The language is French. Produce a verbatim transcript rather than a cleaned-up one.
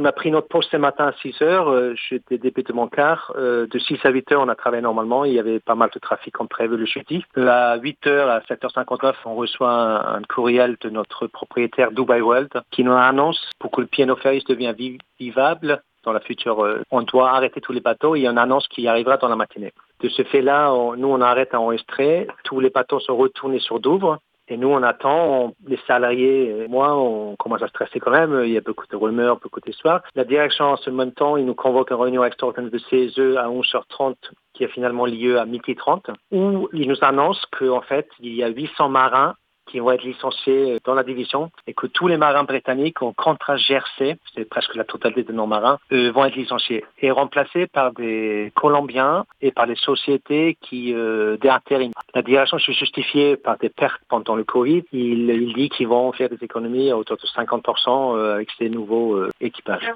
a pris notre poste ce matin à six heures. Euh, j'étais début de mon quart. Euh, de six à huit heures, on a travaillé normalement. Il y avait pas mal de trafic comme prévu le jeudi. Euh, à huit heures, à sept heures cinquante-neuf, on reçoit un, un courriel de notre propriétaire Dubai World qui nous annonce pour que le P and O Ferries devienne vivable dans la future, euh, on doit arrêter tous les bateaux. Il y a une annonce qui arrivera dans la matinée. De ce fait-là, on, nous, on arrête à enregistrer. Tous les bateaux sont retournés sur Douvres. Et nous, on attend. On, les salariés, et moi, on commence à stresser quand même. Il y a beaucoup de rumeurs, beaucoup d'histoires. La direction, en ce même temps, il nous convoque une réunion extraordinaire de C S E à onze heures trente, qui a finalement lieu à midi trente, où il nous annonce qu'en fait, il y a huit cents marins qui vont être licenciés dans la division et que tous les marins britanniques en contrat G R C, c'est presque la totalité de nos marins, euh, vont être licenciés et remplacés par des Colombiens et par des sociétés qui euh, d'intérim. La direction se justifiée par des pertes pendant le Covid. Il, il dit qu'ils vont faire des économies à hauteur de cinquante pour cent avec ces nouveaux euh, équipages.